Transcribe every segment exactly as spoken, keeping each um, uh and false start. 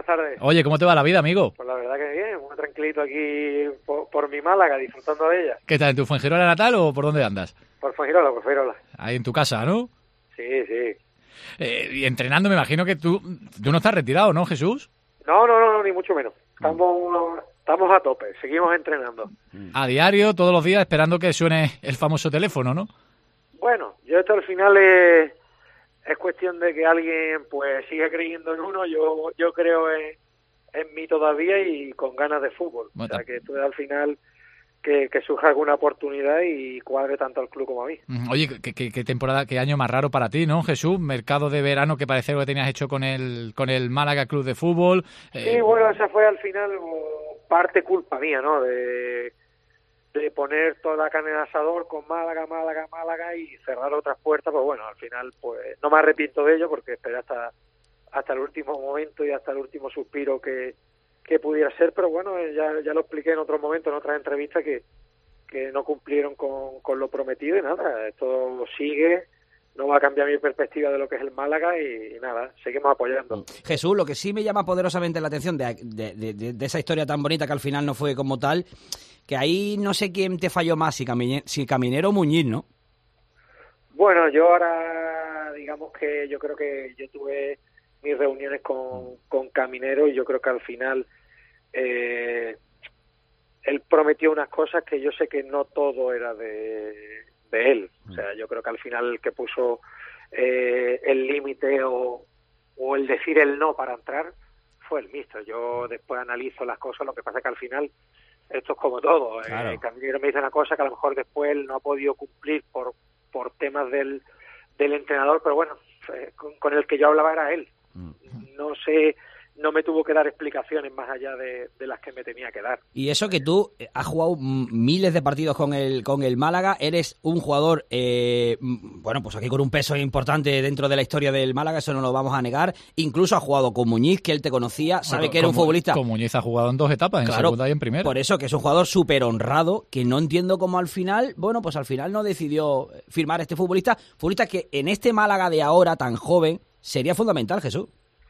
buenas tardes. Oye, ¿cómo te va la vida, amigo? Pues la verdad que bien, muy tranquilito aquí por, por mi Málaga, disfrutando de ella. ¿Qué tal, en tu Fuengirola natal o por dónde andas? Por Fuengirola, por Fuengirola. Ahí en tu casa, ¿no? Sí, sí. Eh, y entrenando, me imagino que tú, tú no estás retirado, ¿no, Jesús? No, no, no, ni mucho menos. Estamos, estamos a tope, seguimos entrenando. A diario, todos los días, esperando que suene el famoso teléfono, ¿no? Bueno, yo esto al final es, es cuestión de que alguien pues siga creyendo en uno. Yo yo creo en, en mí todavía y con ganas de fútbol. Bueno, o sea, que esto es al final que, que surja alguna oportunidad y cuadre tanto al club como a mí. Oye, qué, qué, qué temporada, qué año más raro para ti, ¿no, Jesús? Mercado de verano que parece que tenías hecho con el con el Málaga Club de Fútbol. Sí, Eh... bueno, esa fue al final parte culpa mía, ¿no? De, de poner toda la carne en el asador con Málaga, Málaga, Málaga y cerrar otras puertas. Pues bueno, al final pues no me arrepiento de ello porque esperé hasta hasta el último momento y hasta el último suspiro que, que pudiera ser, pero bueno, ya, ya lo expliqué en otros momentos, en otras entrevistas, que, que no cumplieron con, con lo prometido y nada, esto sigue. No va a cambiar mi perspectiva de lo que es el Málaga y, y nada, seguimos apoyando. Jesús, lo que sí me llama poderosamente la atención de, de, de, de esa historia tan bonita que al final no fue como tal, que ahí no sé quién te falló más, si, Camine, si Caminero o Muñiz, ¿no? Bueno, yo ahora, digamos que yo creo que yo tuve mis reuniones con, con Caminero y yo creo que al final eh, él prometió unas cosas que yo sé que no todo era de, de él. O sea, yo creo que al final el que puso eh, el límite o, o el decir el no para entrar fue el míster. Yo después analizo las cosas, lo que pasa es que al final esto es como todo. Claro. Eh, Caminero me dice una cosa que a lo mejor después él no ha podido cumplir por, por temas del, del entrenador, pero bueno, eh, con, con el que yo hablaba era él. No sé, no me tuvo que dar explicaciones más allá de, de las que me tenía que dar. Y eso que tú has jugado miles de partidos con el con el Málaga, eres un jugador, eh, bueno, pues aquí con un peso importante dentro de la historia del Málaga, eso no lo vamos a negar. Incluso has jugado con Muñiz, que él te conocía, sabe bueno, que era un futbolista. Con Muñiz ha jugado en dos etapas, en claro, segunda y en primera. Por eso, que es un jugador súper honrado, que no entiendo cómo al final, bueno, pues al final no decidió firmar este futbolista, futbolista que en este Málaga de ahora, tan joven, sería fundamental, Jesús.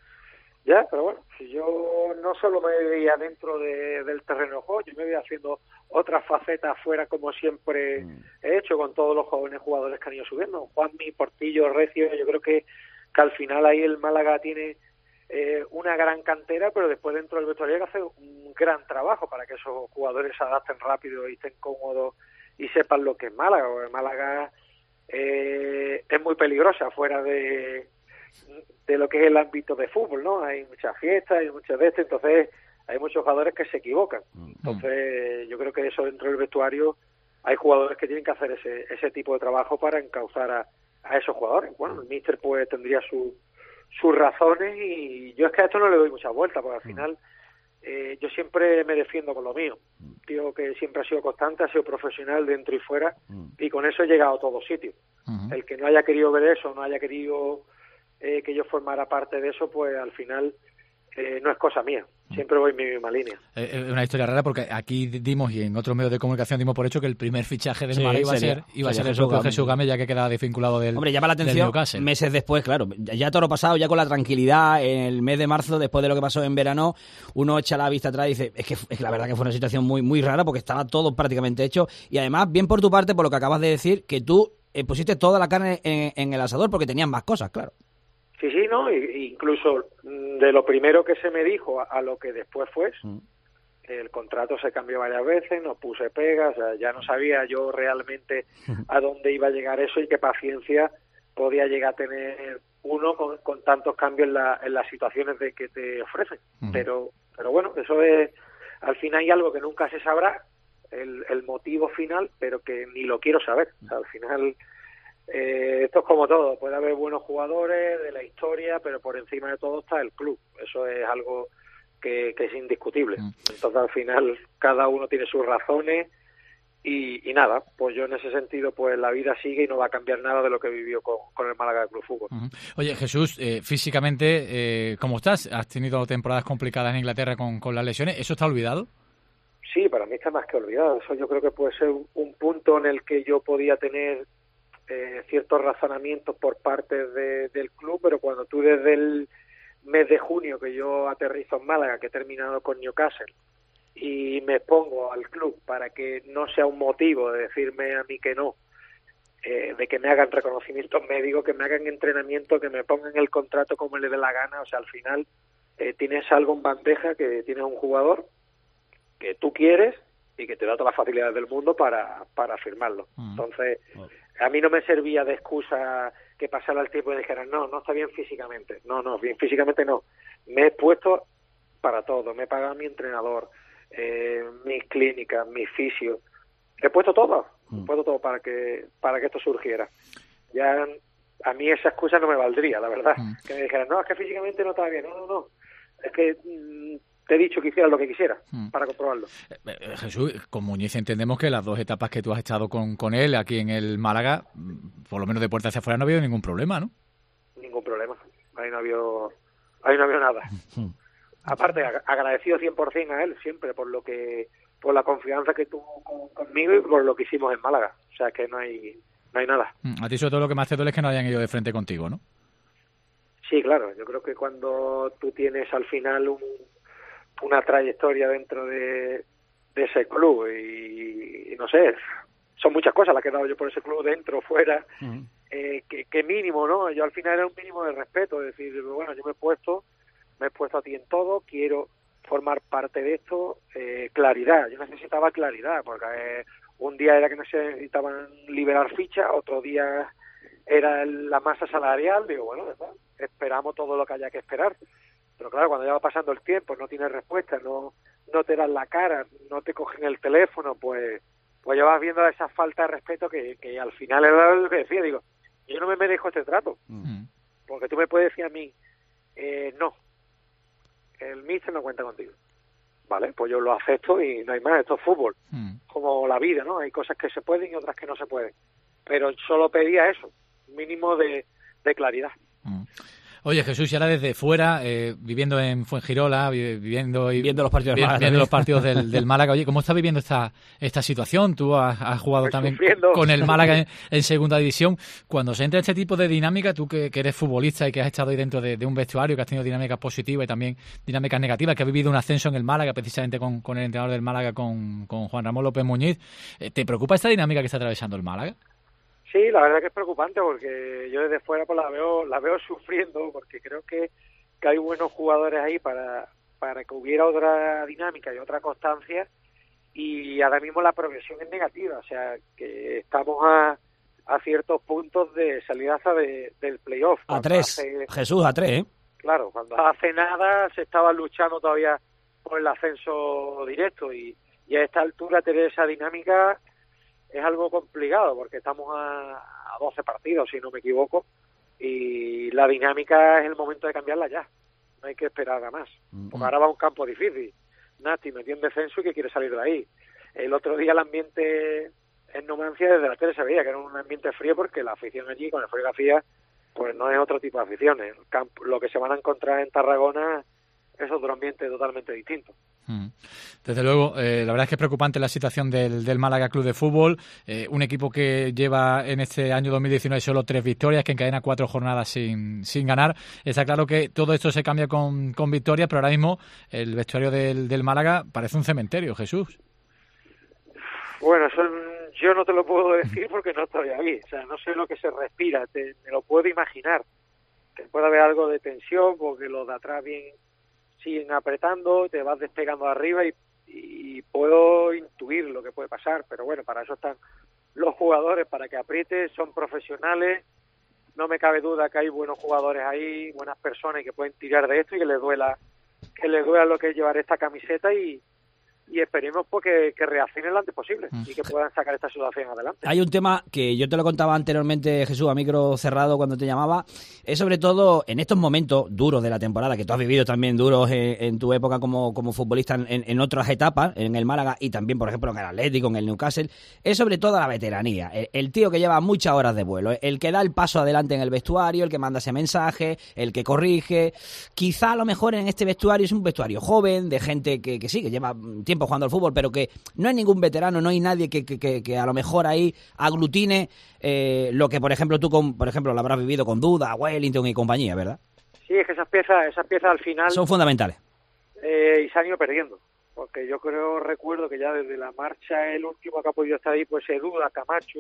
Ya, pero bueno, si yo no solo me veía dentro de, del terreno de juego, yo me veía haciendo otras facetas afuera como siempre mm. he hecho con todos los jóvenes jugadores que han ido subiendo. Juanmi, Portillo, Recio, yo creo que, que al final ahí el Málaga tiene eh, una gran cantera, pero después dentro del vestuario hay que hacer un gran trabajo para que esos jugadores se adapten rápido y estén cómodos y sepan lo que es Málaga, porque Málaga eh, es muy peligrosa fuera de... de lo que es el ámbito de fútbol, ¿no? Hay muchas fiestas, hay muchas de estas, entonces hay muchos jugadores que se equivocan. Entonces yo creo que eso dentro del vestuario hay jugadores que tienen que hacer ese ese tipo de trabajo para encauzar a, a esos jugadores. Bueno, el míster pues tendría su, sus razones y yo es que a esto no le doy muchas vueltas, porque al final eh, yo siempre me defiendo con lo mío. Un tío que siempre ha sido constante, ha sido profesional dentro y fuera y con eso he llegado a todos sitios. Uh-huh. El que no haya querido ver eso, no haya querido Eh, que yo formara parte de eso, pues al final eh, no es cosa mía. Siempre voy en mi misma línea. Es eh, una historia rara porque aquí dimos y en otros medios de comunicación dimos por hecho que el primer fichaje del sí, Málaga iba a ser iba a ser el propio Jesús Gámez, ya que queda desvinculado del Hombre, llama la atención meses después, claro. Ya todo lo pasado, ya con la tranquilidad, en el mes de marzo, después de lo que pasó en verano, uno echa la vista atrás y dice, es que, es que la verdad que fue una situación muy, muy rara porque estaba todo prácticamente hecho. Y además, bien por tu parte, por lo que acabas de decir, que tú eh, pusiste toda la carne en, en el asador porque tenías más cosas, claro. Sí, sí, ¿no? Y, incluso de lo primero que se me dijo a, a lo que después fue, mm. el contrato se cambió varias veces, no puse pegas, o sea, ya no sabía yo realmente a dónde iba a llegar eso y qué paciencia podía llegar a tener uno con, con tantos cambios en, la, en las situaciones de que te ofrecen. Mm. Pero pero bueno, eso es, al final hay algo que nunca se sabrá, el, el motivo final, pero que ni lo quiero saber. O sea, al final... Eh, esto es como todo, puede haber buenos jugadores de la historia, pero por encima de todo está el club, eso es algo que, que es indiscutible. Entonces al final cada uno tiene sus razones y, y nada, pues yo en ese sentido pues la vida sigue y no va a cambiar nada de lo que vivió con, con el Málaga Club Fútbol. Uh-huh. Oye Jesús, eh, físicamente eh, ¿cómo estás? ¿Has tenido temporadas complicadas en Inglaterra con, con las lesiones? ¿Eso está olvidado? Sí, para mí está más que olvidado, eso yo creo que puede ser un, un punto en el que yo podía tener Eh, ciertos razonamientos por parte de, del club, pero cuando tú desde el mes de junio que yo aterrizo en Málaga, que he terminado con Newcastle, y me expongo al club para que no sea un motivo de decirme a mí que no, eh, de que me hagan reconocimientos médicos, que me hagan entrenamiento, que me pongan el contrato como le dé la gana. O sea, al final eh, tienes algo en bandeja, que tienes un jugador que tú quieres y que te da todas las facilidades del mundo para, para firmarlo. Uh-huh. Entonces, a mí no me servía de excusa que pasara el tiempo y dijeran, no, no está bien físicamente. No, no, bien físicamente no. Me he puesto para todo, me he pagado mi entrenador, eh, mis clínicas, mis fisios. He puesto todo, uh-huh. he puesto todo para que para que esto surgiera. Ya a mí esa excusa no me valdría, la verdad. Uh-huh. Que me dijeran, no, es que físicamente no está bien. No, no, no. Es que mmm, te he dicho que hicieras lo que quisiera hmm. para comprobarlo. Eh, Jesús, con Muñiz entendemos que las dos etapas que tú has estado con, con él aquí en el Málaga, por lo menos de puerta hacia afuera, no ha habido ningún problema, ¿no? Ningún problema. Ahí no ha habido, ahí no ha habido nada. Hmm. Aparte, agradecido cien por ciento a él siempre por lo que, por la confianza que tuvo con, conmigo y por lo que hicimos en Málaga. O sea, que no hay, no hay nada. A ti sobre todo lo que más te duele es que no hayan ido de frente contigo, ¿no? Sí, claro. Yo creo que cuando tú tienes al final un una trayectoria dentro de, de ese club y, y no sé, son muchas cosas las que he dado yo por ese club, dentro, fuera, uh-huh. eh, que, que mínimo, ¿no? Yo al final era un mínimo de respeto, es decir, bueno, yo me he puesto, me he puesto a ti en todo, quiero formar parte de esto, eh, claridad, yo necesitaba claridad, porque eh, un día era que no se necesitaban liberar fichas, otro día era la masa salarial, digo, bueno, ¿verdad? Esperamos todo lo que haya que esperar. Pero claro, cuando ya va pasando el tiempo, no tienes respuesta, no no te dan la cara, no te cogen el teléfono, pues pues ya vas viendo esa falta de respeto que, que al final era lo que decía, digo, yo no me merezco este trato, uh-huh. porque tú me puedes decir a mí, eh, no, el míster no cuenta contigo. Vale, pues yo lo acepto y no hay más, esto es fútbol, uh-huh. como la vida, ¿no? Hay cosas que se pueden y otras que no se pueden. Pero solo pedía eso, mínimo de, de claridad. Uh-huh. Oye, Jesús, y ahora desde fuera, eh, viviendo en Fuengirola, viviendo y viendo los partidos, vi, Málaga, viendo los partidos del, del Málaga, oye, ¿cómo estás viviendo esta esta situación? Tú has, has jugado Estoy también sufriendo. con el Málaga en, en segunda división. Cuando se entra este tipo de dinámica, tú que, que eres futbolista y que has estado ahí dentro de, de un vestuario, que has tenido dinámicas positivas y también dinámicas negativas, que has vivido un ascenso en el Málaga, precisamente con, con el entrenador del Málaga, con, con Juan Ramón López Muñiz, ¿te preocupa esta dinámica que está atravesando el Málaga? Sí, la verdad que es preocupante porque yo desde fuera pues la veo la veo sufriendo porque creo que, que hay buenos jugadores ahí para, para que hubiera otra dinámica y otra constancia y ahora mismo la progresión es negativa, o sea que estamos a, a ciertos puntos de salida de, del playoff. A tres, hace, Jesús, a tres, ¿eh? Claro, cuando hace nada se estaba luchando todavía por el ascenso directo y, y a esta altura tener esa dinámica es algo complicado porque estamos a, a doce partidos, si no me equivoco, y la dinámica es el momento de cambiarla ya. No hay que esperar nada más. Porque ahora va a un campo difícil. Nati metió en descenso y que quiere salir de ahí. El otro día el ambiente en Numancia desde la tele se veía que era un ambiente frío porque la afición allí, con el frío que hacía, pues no es otro tipo de afición. El campo, lo que se van a encontrar en Tarragona es otro ambiente totalmente distinto. Desde luego, eh, la verdad es que es preocupante la situación del, del Málaga Club de Fútbol, eh, un equipo que lleva en este año dos mil diecinueve solo tres victorias, que encadena cuatro jornadas sin, sin ganar. Está claro que todo esto se cambia con, con victorias, pero ahora mismo el vestuario del, del Málaga parece un cementerio, Jesús. Bueno, eso yo no te lo puedo decir porque no estoy ahí, o sea, no sé lo que se respira, te, me lo puedo imaginar, que puede haber algo de tensión porque los de atrás bien siguen apretando, te vas despegando arriba y, y puedo intuir lo que puede pasar, pero bueno, para eso están los jugadores, para que apriete, son profesionales, no me cabe duda que hay buenos jugadores ahí, buenas personas que pueden tirar de esto y que les duela, que les duela lo que es llevar esta camiseta y y esperemos pues, que, que reaccionen lo antes posible y que puedan sacar esta situación adelante. Hay un tema que yo te lo contaba anteriormente, Jesús, a micro cerrado cuando te llamaba, es sobre todo en estos momentos duros de la temporada, que tú has vivido también duros en, en tu época como, como futbolista en, en otras etapas, en el Málaga y también, por ejemplo, en el Atlético, en el Newcastle, es sobre todo la veteranía, el, el tío que lleva muchas horas de vuelo, el que da el paso adelante en el vestuario, el que manda ese mensaje, el que corrige. Quizá a lo mejor en este vestuario es un vestuario joven, de gente que, que sí, que lleva tiempo jugando al fútbol, pero que no hay ningún veterano, no hay nadie que, que, que, que a lo mejor ahí aglutine eh, lo que, por ejemplo, tú, con, por ejemplo, lo habrás vivido con Duda, Wellington y compañía, ¿verdad? Sí, es que esas piezas, esas piezas al final son fundamentales. Eh, y se han ido perdiendo, porque yo creo, recuerdo que ya desde la marcha, el último que ha podido estar ahí, pues Eduda, Camacho,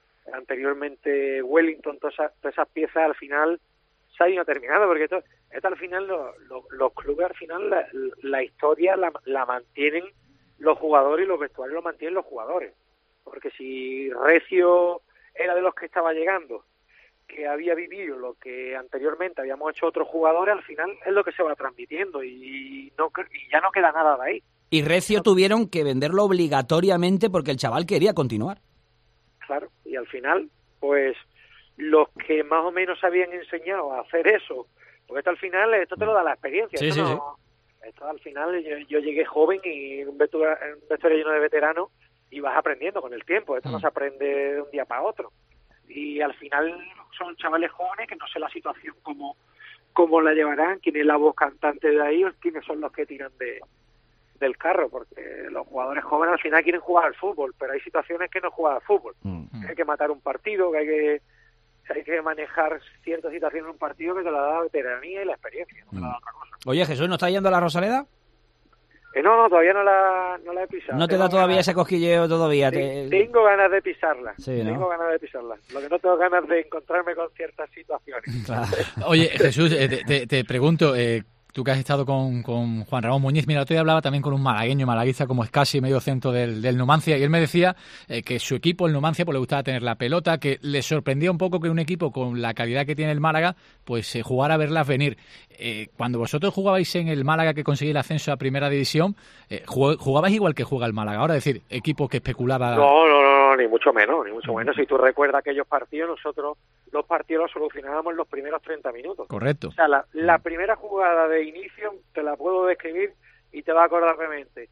anteriormente Wellington, todas esas, todas esas piezas al final se han ido terminando, porque esto, esto al final, lo, lo, los clubes al final, la, la historia la, la mantienen los jugadores y los vestuarios lo mantienen los jugadores, porque si Recio era de los que estaba llegando, que había vivido lo que anteriormente habíamos hecho otros jugadores, al final es lo que se va transmitiendo y, no, y ya no queda nada de ahí. Y Recio tuvieron que venderlo obligatoriamente porque el chaval quería continuar. Claro, y al final, pues los que más o menos habían enseñado a hacer eso, porque esto al final, esto te lo da la experiencia. Sí, esto, sí, no, sí. Esto al final, yo, yo llegué joven y en un vestuario, un vestuario lleno de veteranos y vas aprendiendo con el tiempo, esto mm. no se aprende de un día para otro. Y al final son chavales jóvenes que no sé la situación cómo, cómo la llevarán, quién es la voz cantante de ahí o quiénes son los que tiran de del carro, porque los jugadores jóvenes al final quieren jugar al fútbol, pero hay situaciones que no juegan al fútbol. Mm. Hay que matar un partido, que hay que hay que manejar ciertas situaciones en un partido que te la da la veteranía y la experiencia, no te la da otra cosa. Oye, Jesús, ¿no está yendo a la Rosaleda? Eh, no, no, todavía no la, no la he pisado. ¿No te tengo da todavía ganas, ese cosquilleo todavía? Te... Tengo ganas de pisarla, sí, ¿no? tengo ganas de pisarla. Lo que no tengo ganas de encontrarme con ciertas situaciones. Claro. Oye, Jesús, eh, te, te, te pregunto, eh, tú que has estado con, con Juan Ramón Muñiz, mira, el otro día hablaba también con un malagueño, malaguista, como es casi medio centro del, del Numancia, y él me decía eh, que su equipo, el Numancia, pues le gustaba tener la pelota, que le sorprendía un poco que un equipo con la calidad que tiene el Málaga, pues eh, jugara a verlas venir. Eh, cuando vosotros jugabais en el Málaga, que conseguís el ascenso a Primera División, eh, jugabais igual que juega el Málaga ahora, es decir, equipo que especulaba... No, no, no, ni mucho menos, ni mucho menos. Si tú recuerdas aquellos partidos, nosotros los partidos los solucionábamos en los primeros treinta minutos. Correcto. O sea, la, la primera jugada de inicio te la puedo describir y te va a acordar de mente.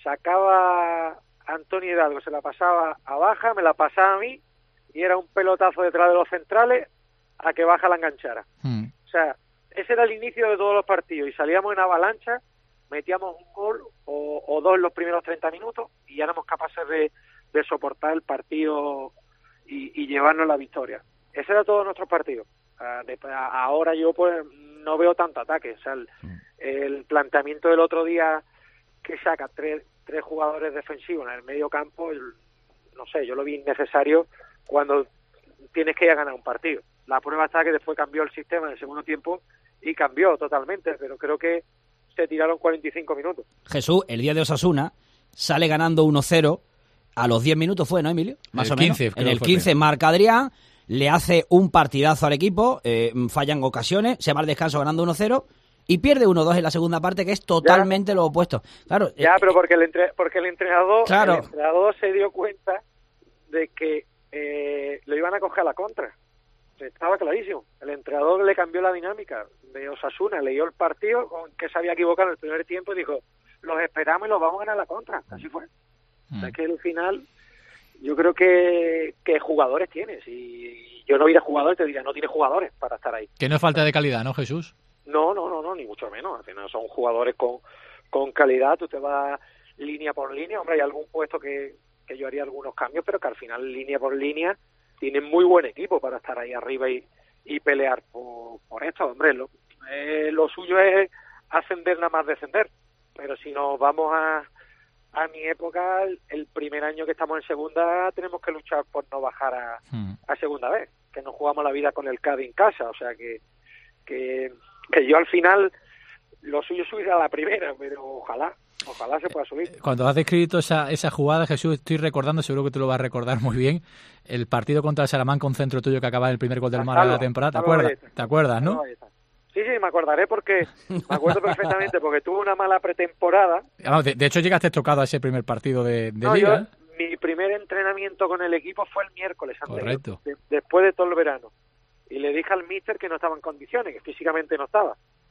Sacaba Antonio Hidalgo, se la pasaba a Baja, me la pasaba a mí y era un pelotazo detrás de los centrales a que Baja la enganchara. Mm. O sea, ese era el inicio de todos los partidos y salíamos en avalancha, metíamos un gol o, o dos en los primeros treinta minutos y ya éramos capaces de, de soportar el partido y, y llevarnos la victoria. Ese era todo nuestro partido. Uh, de, ahora yo pues no veo tanto ataque. O sea, el, el planteamiento del otro día que saca tres, tres jugadores defensivos en el medio campo, el, no sé, yo lo vi innecesario cuando tienes que ir a ganar un partido. La prueba está que después cambió el sistema en el segundo tiempo y cambió totalmente, pero creo que se tiraron cuarenta y cinco minutos. Jesús, el día de Osasuna, sale ganando uno cero, a los diez minutos fue, ¿no, Emilio? Más el o menos. quince, en el quince marca Adrián, le hace un partidazo al equipo, eh, fallan ocasiones, se va al descanso ganando uno cero y pierde uno dos en la segunda parte, que es totalmente ya, lo opuesto. Claro, ya, eh, pero porque el, entre, porque el entrenador claro. el entrenador se dio cuenta de que eh, lo iban a coger a la contra. Estaba clarísimo. El entrenador le cambió la dinámica de Osasuna, leyó el partido, con que se había equivocado en el primer tiempo y dijo, los esperamos y los vamos a ganar a la contra. Así fue. Mm. O sea que al final yo creo que, que jugadores tienes y yo no hubiera jugadores, te diría, no tiene jugadores para estar ahí. Que no es falta de calidad, ¿no, Jesús? No, no, no, no, ni mucho menos. Al final son jugadores con, con calidad, tú te vas línea por línea. Hombre, hay algún puesto que, que yo haría algunos cambios, pero que al final línea por línea tienen muy buen equipo para estar ahí arriba y, y pelear por, por esto. Hombre, lo, eh, lo suyo es ascender nada más descender, pero si nos vamos a, a mi época, el, el primer año que estamos en segunda tenemos que luchar por no bajar a, hmm. a segunda vez, que nos jugamos la vida con el Cádiz en casa, o sea que, que, que yo al final lo suyo es subir a la primera, pero ojalá. Ojalá se pueda subir. Cuando has descrito esa, esa jugada, Jesús, estoy recordando, seguro que tú lo vas a recordar muy bien, el partido contra el Salamanca, un centro tuyo que acaba en el primer gol del Málaga de la temporada. ¿Te acuerdas? ¿Te acuerdas, no? Sí, sí, me acordaré porque me acuerdo perfectamente porque tuve una mala pretemporada. De, de hecho, llegaste tocado a ese primer partido de, de no, Liga. Yo, mi primer entrenamiento con el equipo fue el miércoles anterior, correcto, de, después de todo el verano. Y le dije al míster que no estaba en condiciones, que físicamente no estaba.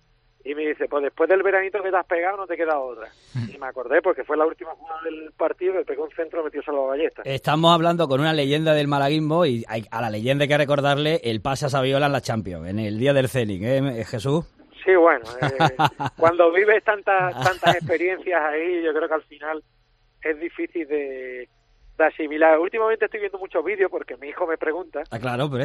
Y me dice, pues después del veranito que te has pegado no te queda otra. Y me acordé porque fue la última jugada del partido que pegó un centro y metió salvaballesta. Estamos hablando con una leyenda del malaguismo y a la leyenda hay que recordarle el pase a Saviola en la Champions, en el día del Zenit, ¿eh, Jesús? Sí, bueno, eh, cuando vives tantas tantas experiencias ahí, yo creo que al final es difícil de, de asimilar. Últimamente estoy viendo muchos vídeos porque mi hijo me pregunta. Ah, claro, pero...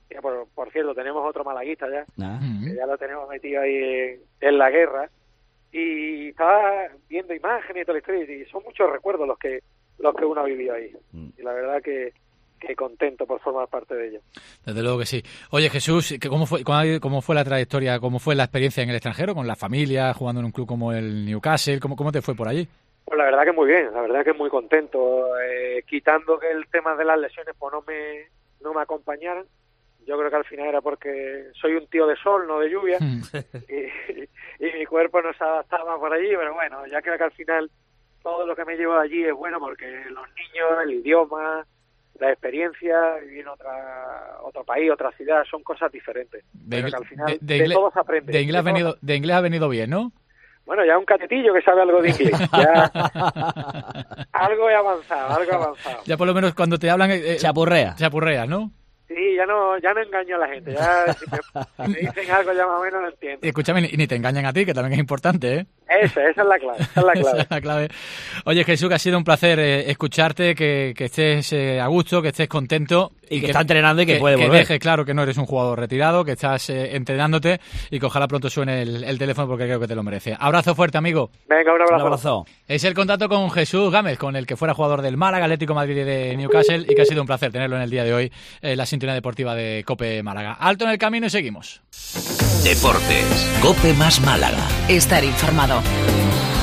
que por, por cierto, tenemos otro malaguista ya, Ah. que ya lo tenemos metido ahí en, en la guerra, y estaba viendo imágenes y toda la historia, y son muchos recuerdos los que los que uno ha vivido ahí, y la verdad que, que contento por formar parte de ello. Desde luego que sí. Oye, Jesús, ¿cómo fue, cómo fue la trayectoria, cómo fue la experiencia en el extranjero, con la familia, jugando en un club como el Newcastle? ¿Cómo, cómo te fue por allí? Pues la verdad que muy bien, la verdad que muy contento, eh, quitando que el tema de las lesiones pues no me, no me acompañaran. Yo creo que al final era porque soy un tío de sol, no de lluvia, y, y mi cuerpo no se adaptaba por allí, pero bueno, ya creo que al final todo lo que me llevo allí es bueno porque los niños, el idioma, la experiencia, vivir en otra, otro país, otra ciudad, son cosas diferentes. De, pero que al final de, de, de inglés, todo se aprende. De inglés, de, ha venido, de inglés ha venido bien, ¿no? Bueno, ya un catetillo que sabe algo de inglés. Ya algo he avanzado, algo he avanzado. Ya por lo menos cuando te hablan... Eh, chapurrea. Chapurreas, ¿no? Sí, ya no, ya no engaño a la gente. Ya si me, si me dicen algo ya más o menos lo entiendo. Y escúchame, ni, ni te engañan a ti, que también es importante, ¿eh? Esa, esa es la clave, esa es la clave. Esa es la clave. Oye, Jesús, que ha sido un placer eh, escucharte, que, que estés eh, a gusto, que estés contento. Y que, que está entrenando y que, que puede volver. Que dejes claro que no eres un jugador retirado, que estás eh, entrenándote y que ojalá pronto suene el, el teléfono porque creo que te lo merece. Abrazo fuerte, amigo. Venga, un abrazo. Un abrazo. Es el contacto con Jesús Gámez, con el que fuera jugador del Málaga, Atlético de Madrid y de Newcastle, y que ha sido un placer tenerlo en el día de hoy en la sintonía deportiva de COPE Málaga. Alto en el camino y seguimos. Deportes. COPE más Málaga. Estar informado.